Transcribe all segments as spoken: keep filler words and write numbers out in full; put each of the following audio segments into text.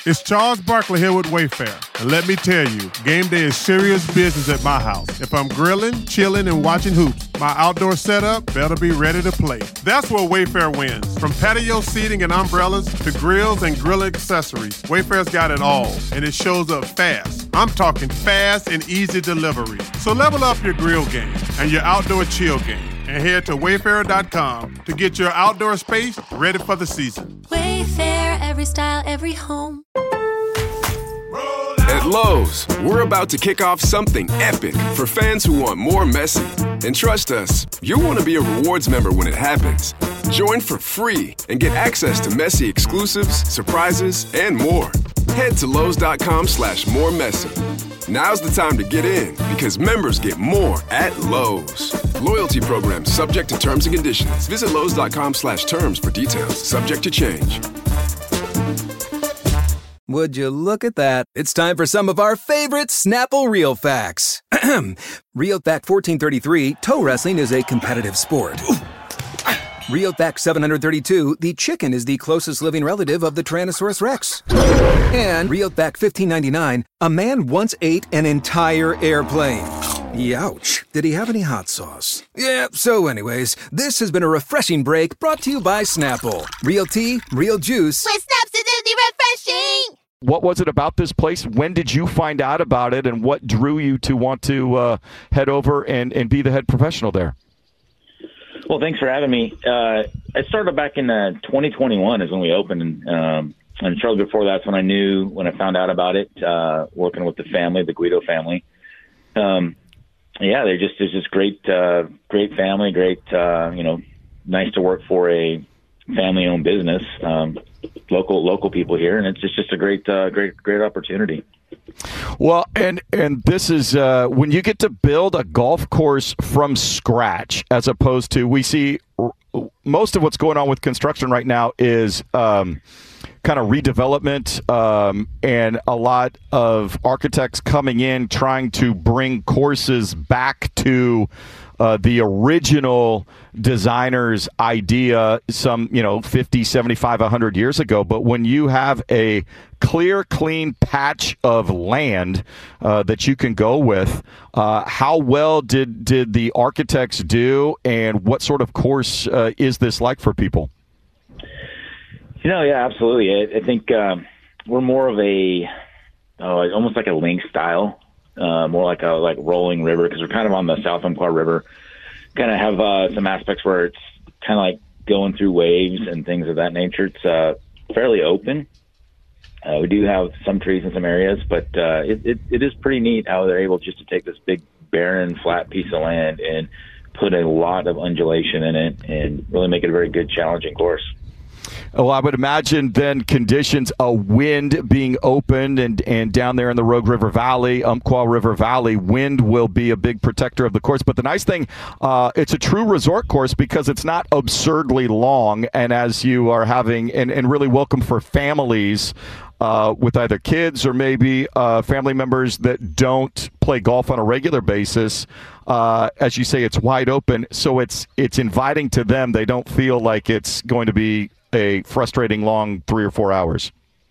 It's Charles Barkley here with Wayfair. And let me tell you, game day is serious business at my house. If I'm grilling, chilling, and watching hoops, my outdoor setup better be ready to play. That's where Wayfair wins. From patio seating and umbrellas to grills and grill accessories, Wayfair's got it all, and it shows up fast. I'm talking fast and easy delivery. So level up your grill game and your outdoor chill game, and head to wayfair dot com to get your outdoor space ready for the season. Wayfair, every style, every home. At Lowe's, we're about to kick off something epic for fans who want more messy. And trust us, you'll want to be a rewards member when it happens. Join for free and get access to messy exclusives, surprises, and more. Head to Lowe's.com slash more messy. Now's the time to get in because members get more at Lowe's. Loyalty program subject to terms and conditions. Visit Lowe's.com slash terms for details. Subject to change. Would you look at that? It's time for some of our favorite Snapple Real Facts. Real Fact fourteen thirty-three, toe wrestling is a competitive sport. Real Fact seven hundred thirty-two, the chicken is the closest living relative of the Tyrannosaurus Rex. And Real Fact fifteen ninety-nine, a man once ate an entire airplane. Youch. Did he have any hot sauce? Yeah, so anyways, this has been a refreshing break brought to you by Snapple. Real tea, real juice. With Snapsidity refreshing! What was it about this place? When did you find out about it, and what drew you to want to uh, head over and, and be the head professional there? Well, thanks for having me. Uh, it started back in uh, twenty twenty-one is when we opened, and, um, and shortly before that's when I knew, when I found out about it, uh, working with the family, the Guido family. Um, yeah, they're just, it's just great, uh, great family, great, uh, you know, nice to work for a family-owned business, um, local local people here, and it's just, just a great, uh, great, great opportunity. Well, and and this is uh, when you get to build a golf course from scratch, as opposed to, we see most of what's going on with construction right now is um, kind of redevelopment um, and a lot of architects coming in trying to bring courses back to uh, the original designer's idea some, you know, fifty, seventy-five, one hundred years ago. But when you have a clear, clean patch of land uh, that you can go with, uh, how well did, did the architects do, and what sort of course uh, is this like for people? You know, yeah, absolutely. I, I think um, we're more of a, oh, almost like a link style, uh, more like a like rolling river, because we're kind of on the South Umpqua River. Kind of have uh, some aspects where it's kind of like going through waves and things of that nature. It's uh, fairly open. Uh, we do have some trees in some areas, but uh, it, it, it is pretty neat how they're able just to take this big, barren, flat piece of land and put a lot of undulation in it and really make it a very good, challenging course. Well, I would imagine then conditions, a wind being opened and, and down there in the Rogue River Valley, Umpqua River Valley, wind will be a big protector of the course. But the nice thing, uh, it's a true resort course because it's not absurdly long. And as you are having, and, and really welcome for families uh, with either kids or maybe uh, family members that don't play golf on a regular basis. Uh, as you say, it's wide open. So it's it's inviting to them. They don't feel like it's going to be a frustrating long three or four hours.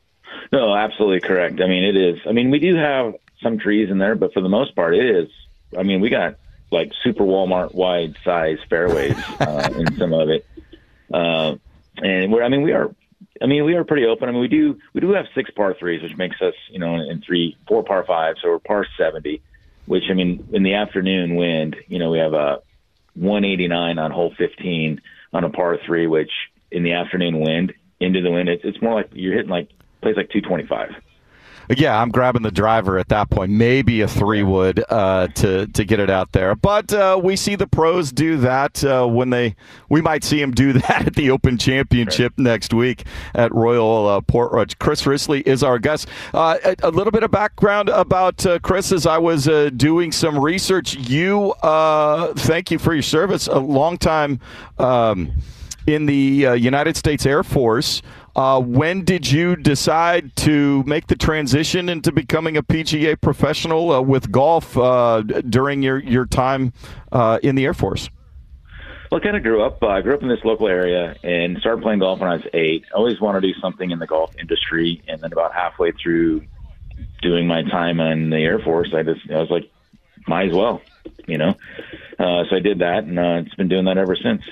No, absolutely correct. I mean, it is. I mean, we do have some trees in there, but for the most part, it is. I mean, we got like super Walmart wide size fairways uh, in some of it, uh, and we're. I mean, we are. I mean, we are pretty open. I mean, we do. We do have six par threes, which makes us, you know, in three, four par fives, so we're par seventy. Which, I mean, in the afternoon wind, you know, we have a one eighty-nine on hole fifteen on a par three, which in the afternoon wind, into the wind, it's, it's more like you're hitting like, plays like two twenty-five. Yeah, I'm grabbing the driver at that point. Maybe a three wood uh, to to get it out there. But uh, we see the pros do that uh, when they. We might see them do that at the Open Championship right. next week at Royal uh, Portrush. Chris Risley is our guest. Uh, a, a little bit of background about uh, Chris as I was uh, doing some research. You, uh, thank you for your service. A long time um, in the uh, United States Air Force. Uh, when did you decide to make the transition into becoming a P G A professional uh, with golf uh, during your, your time uh, in the Air Force? Well, I kind of grew up. Uh, I grew up in this local area and started playing golf when I was eight. I always wanted to do something in the golf industry, and then about halfway through doing my time in the Air Force, I just I was like, might as well, you know. Uh, so I did that, and uh, it's been doing that ever since.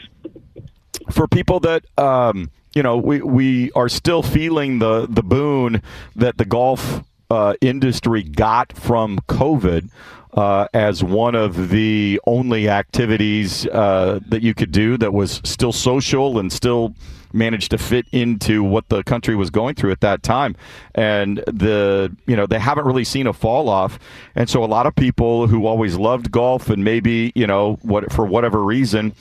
For people that um, you know, we we are still feeling the the boon that the golf uh, industry got from COVID. Uh, as one of the only activities uh, that you could do that was still social and still managed to fit into what the country was going through at that time. And the you know they haven't really seen a fall off. And so a lot of people who always loved golf and maybe, you know, what for whatever reason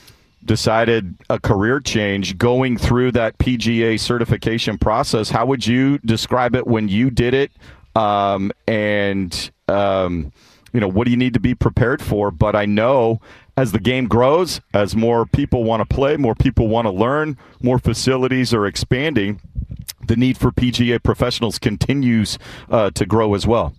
decided a career change going through that P G A certification process. How would you describe it when you did it? Um, and um, you know, what do you need to be prepared for? But I know as the game grows, as more people want to play, more people want to learn, more facilities are expanding, the need for P G A professionals continues uh, to grow as well.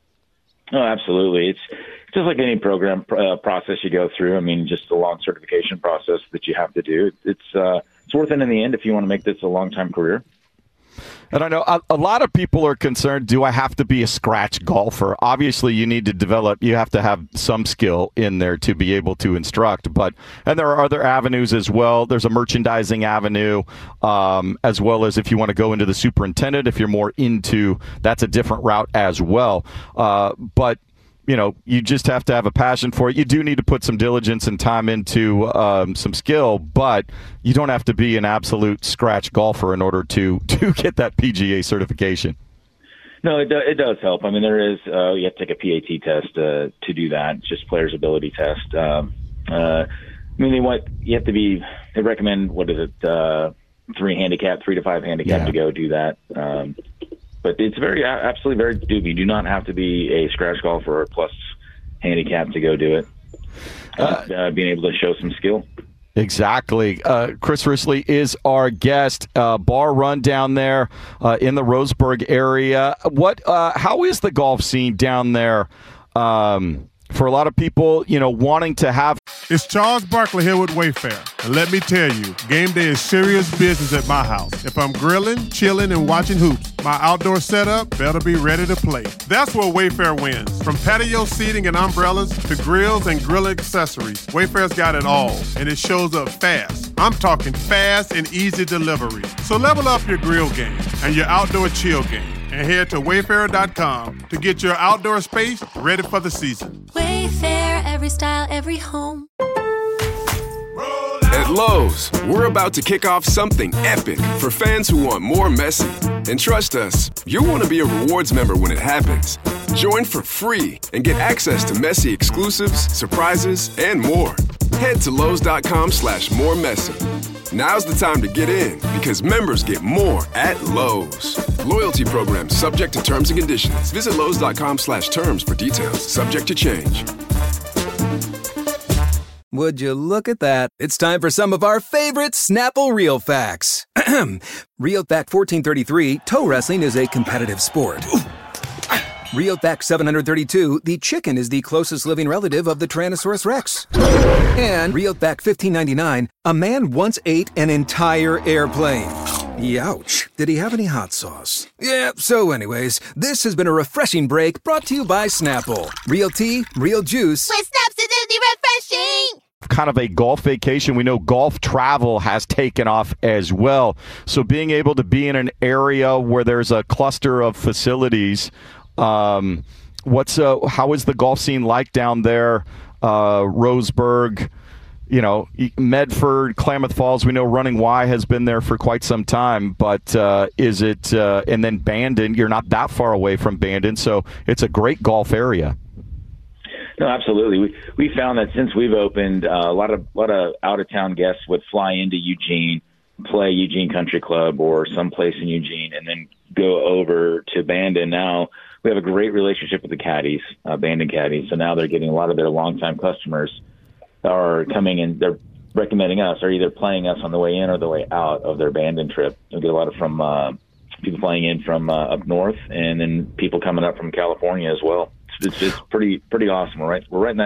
Oh, absolutely. It's just like any program uh, process you go through. I mean, just a long certification process that you have to do. It's uh, it's worth it in the end if you want to make this a long-time career. And I know a, a lot of people are concerned, do I have to be a scratch golfer? Obviously, you need to develop, you have to have some skill in there to be able to instruct. But and there are other avenues as well. There's a merchandising avenue, um, as well as if you want to go into the superintendent, if you're more into, that's a different route as well. Uh, but you know, you just have to have a passion for it. You do need to put some diligence and time into um, some skill, but you don't have to be an absolute scratch golfer in order to, to get that P G A certification. No, it, do, it does help. I mean, there is, uh, you have to take a P A T test uh, to do that. It's just player's ability test. Um, uh, I mean, they want, you have to be, they recommend, what is it, uh, three handicap, three to five handicap yeah. to go do that. Um, But it's very, absolutely very doable. You do not have to be a scratch golfer or plus handicap to go do it. Uh, uh, being able to show some skill. Exactly. Uh, Chris Risley is our guest. Uh, bar run down there uh, in the Roseburg area. What? Uh, how is the golf scene down there? Um, for a lot of people, you know, wanting to have. It's Charles Barkley here with Wayfair. And let me tell you, game day is serious business at my house. If I'm grilling, chilling, and watching hoops, my outdoor setup better be ready to play. That's where Wayfair wins. From patio seating and umbrellas to grills and grill accessories, Wayfair's got it all, and it shows up fast. I'm talking fast and easy delivery. So level up your grill game and your outdoor chill game, and head to wayfair dot com to get your outdoor space ready for the season. Wayfair, every style, every home. At Lowe's, we're about to kick off something epic for fans who want more Messi. And trust us, you'll want to be a rewards member when it happens. Join for free and get access to Messi exclusives, surprises, and more. Head to Lowe's dot com slash more Messi. Now's the time to get in because members get more at Lowe's. Loyalty program subject to terms and conditions. Visit Lowe's dot com slash terms for details. Subject to change. Would you look at that? It's time for some of our favorite Snapple Real Facts. Real Fact fourteen thirty-three, toe wrestling is a competitive sport. Real Fact seven hundred thirty-two, the chicken is the closest living relative of the Tyrannosaurus Rex. And Real Fact fifteen ninety-nine, a man once ate an entire airplane. Youch. Did he have any hot sauce? Yeah, so anyways, this has been a refreshing break brought to you by Snapple. Real tea, real juice. With Snaps, it's refreshing. Kind of a golf vacation. We know golf travel has taken off as well. So being able to be in an area where there's a cluster of facilities, um, what's uh, how is the golf scene like down there? Uh, Roseburg, you know, Medford, Klamath Falls. We know Running Y has been there for quite some time, but uh, is it? Uh, and then Bandon, you're not that far away from Bandon, so it's a great golf area. No, absolutely. We we found that since we've opened, uh, a lot of a lot of out of town guests would fly into Eugene, play Eugene Country Club or someplace in Eugene, and then go over to Bandon. Now we have a great relationship with the caddies, uh, Bandon caddies. So now they're getting a lot of their longtime customers are coming and they're recommending us, or either playing us on the way in or the way out of their Bandon trip. We get a lot of from uh, people flying in from uh, up north, and then people coming up from California as well. It's, it's pretty pretty awesome. We're right we're right in that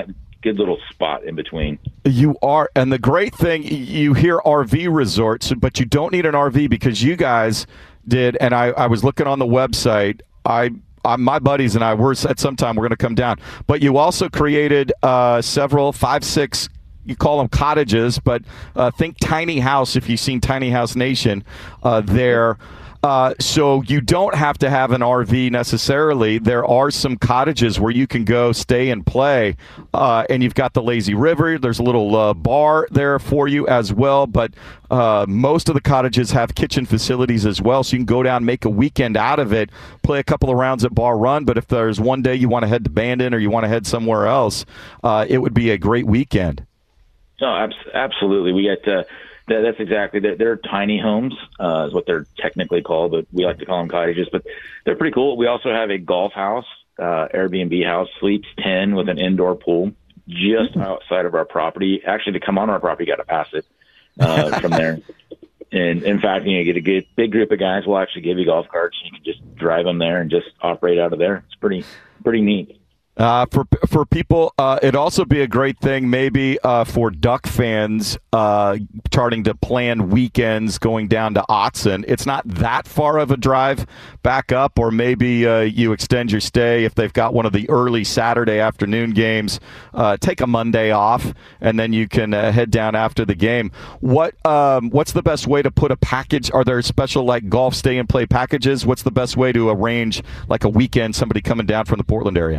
good little spot in between. You are, and the great thing, you hear R V resorts, but you don't need an R V because you guys did, and I, I was looking on the website, I, I my buddies and I were at some time we're going to come down, but you also created uh, several, five, six, you call them cottages, but uh, think tiny house if you've seen Tiny House Nation uh, there. Uh, so you don't have to have an R V necessarily. There are some cottages where you can go stay and play, uh, and you've got the lazy river. There's a little uh, bar there for you as well, but uh, most of the cottages have kitchen facilities as well, so you can go down, make a weekend out of it, play a couple of rounds at Bar Run, but if there's one day you want to head to Bandon or you want to head somewhere else, uh, it would be a great weekend. No, abs- absolutely. We get uh, that, that's exactly they're, they're tiny homes, uh, is what they're technically called, but we like to call them cottages. But they're pretty cool. We also have a golf house, uh, Airbnb house, sleeps ten with an indoor pool just mm-hmm. outside of our property. Actually, to come on our property, you got to pass it uh, from there. And in fact, you know, you get a good, big group of guys. We'll actually give you golf carts. You can just drive them there and just operate out of there. It's pretty pretty neat. Uh, for for people, uh, it'd also be a great thing maybe uh, for Duck fans uh, starting to plan weekends going down to Autzen. It's not that far of a drive back up, or maybe uh, you extend your stay if they've got one of the early Saturday afternoon games. Uh, take a Monday off, and then you can uh, head down after the game. What um, What's the best way to put a package? Are there special like golf stay and play packages? What's the best way to arrange like a weekend, somebody coming down from the Portland area?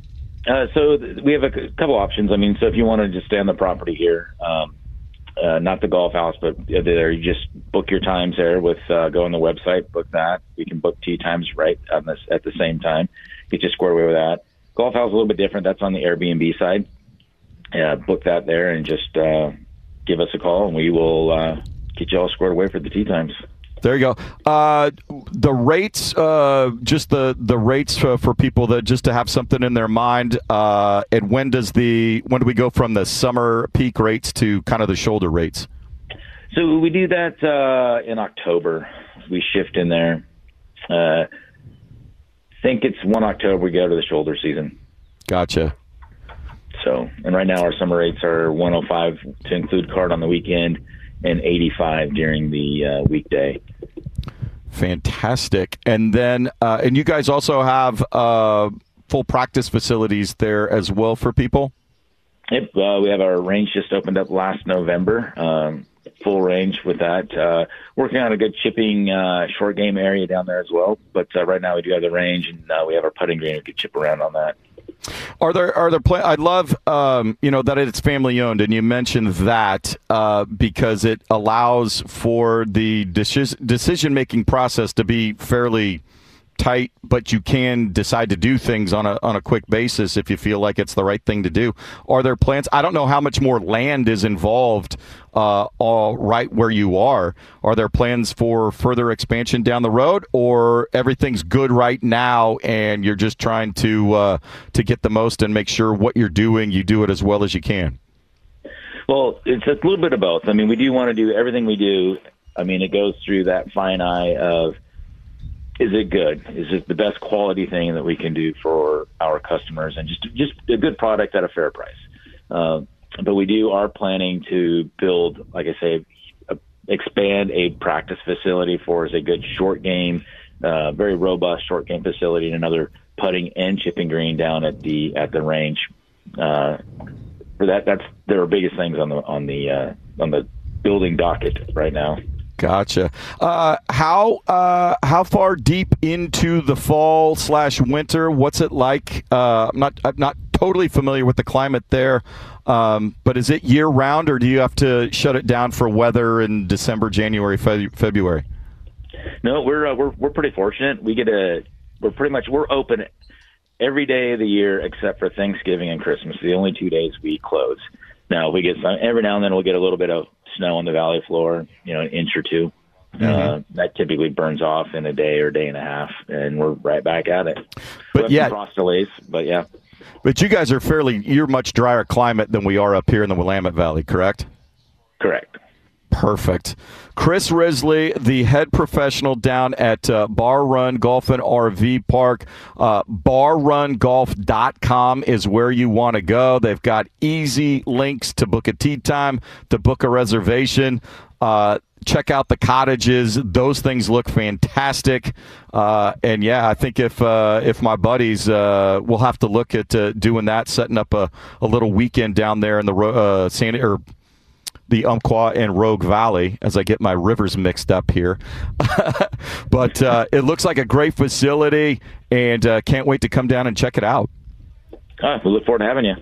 Uh, so th- we have a c- couple options. I mean, so if you want to just stay on the property here, um, uh, not the golf house, but there, you just book your times there with, uh, go on the website, book that. We can book tee times right on this at the same time. Get you squared away with that. Golf house is a little bit different. That's on the Airbnb side. Uh, book that there and just uh, give us a call, and we will uh, get you all squared away for the tee times. There you go. Uh, the rates, uh, just the, the rates for, for people that just to have something in their mind. Uh, and when does the when do we go from the summer peak rates to kind of the shoulder rates? So we do that uh, in October. We shift in there. Uh, I think it's one October we go to the shoulder season. Gotcha. So, and right now our summer rates are one oh five to include card on the weekend, and eighty-five during the uh, weekday. Fantastic. And then, uh, and you guys also have uh, full practice facilities there as well for people? Yep. Uh, we have our range just opened up last November. Um, full range with that. Uh, working on a good chipping uh, short game area down there as well. But uh, right now we do have the range, and uh, we have our putting green. We could chip around on that. Are there are there play? I love um, you know that it's family owned, and you mentioned that uh, because it allows for the decision making process to be fairly tight, but you can decide to do things on a on a quick basis if you feel like it's the right thing to do. Are there plans? I don't know how much more land is involved uh, all right where you are. Are there plans for further expansion down the road, or everything's good right now and you're just trying to uh, to get the most and make sure what you're doing, you do it as well as you can? Well, it's a little bit of both. I mean, we do want to do everything we do. I mean, it goes through that fine eye of, is it good? Is it the best quality thing that we can do for our customers, and just just a good product at a fair price? Uh, but we do are planning to build, like I say, a, expand a practice facility for us, a good short game, uh, very robust short game facility, and another putting and chipping green down at the at the range. Uh, for that, that's there are biggest things on the on the uh, on the building docket right now. Gotcha. Uh, how uh, how far deep into the fall slash winter? What's it like? Uh, I'm not I'm not totally familiar with the climate there, um, but is it year round, or do you have to shut it down for weather in December, January, Fe- February? No, we're uh, we're we're pretty fortunate. We get a we're pretty much we're open every day of the year except for Thanksgiving and Christmas. The only two days we close. Now we get some every now and then we'll get a little bit of snow on the valley floor, you know, an inch or two. Mm-hmm. Uh, that typically burns off in a day or day and a half, and we're right back at it. But yeah, frost delays, but yeah. But you guys are fairly, you're much drier climate than we are up here in the Willamette Valley, correct? Correct. Perfect. Chris Risley, the head professional down at uh, Bar Run Golf and R V Park. Uh, bar run golf dot com is where you want to go. They've got easy links to book a tee time, to book a reservation. Uh, check out the cottages. Those things look fantastic. Uh, and, yeah, I think if uh, if my buddies, uh, we'll have to look at uh, doing that, setting up a, a little weekend down there in the uh, San or the Umpqua and Rogue Valley, as I get my rivers mixed up here. But uh, it looks like a great facility, and uh, can't wait to come down and check it out. Oh, we look forward to having you.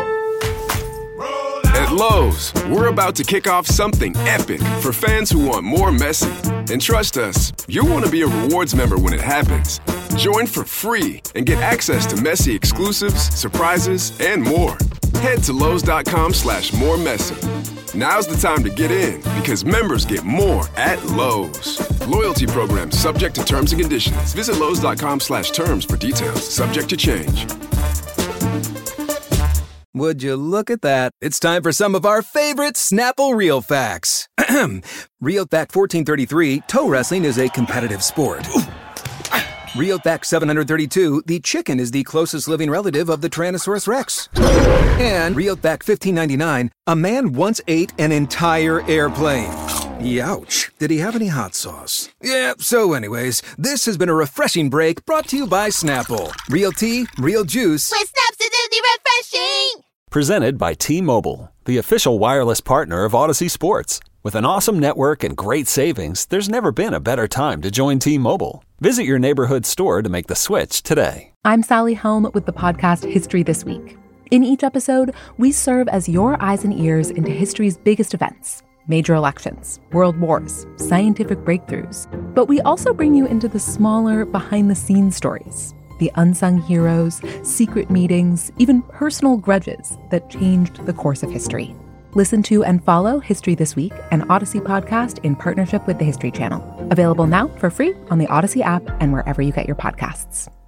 At Lowe's, we're about to kick off something epic for fans who want more Messi. And trust us, you'll want to be a rewards member when it happens. Join for free and get access to Messi exclusives, surprises, and more. Head to Lowe's.com slash more Messi. Now's the time to get in because members get more at Lowe's. Loyalty program subject to terms and conditions. Visit Lowe's.com slash terms for details. Subject to change. Would you look at that? It's time for some of our favorite Snapple Real Facts. Real Fact fourteen thirty-three, toe wrestling is a competitive sport. Real Fact seven hundred thirty-two, the chicken is the closest living relative of the Tyrannosaurus Rex. And Real Fact fifteen ninety-nine, a man once ate an entire airplane. Youch. Did he have any hot sauce? Yeah, so anyways, this has been a refreshing break brought to you by Snapple. Real tea, real juice. With Snapsidity refreshing! Presented by T-Mobile, the official wireless partner of Odyssey Sports. With an awesome network and great savings, there's never been a better time to join T-Mobile. Visit your neighborhood store to make the switch today. I'm Sally Helm with the podcast History This Week. In each episode, we serve as your eyes and ears into history's biggest events. Major elections, world wars, scientific breakthroughs. But we also bring you into the smaller, behind-the-scenes stories. The unsung heroes, secret meetings, even personal grudges that changed the course of history. Listen to and follow History This Week, an Odyssey podcast in partnership with the History Channel. Available now for free on the Odyssey app and wherever you get your podcasts.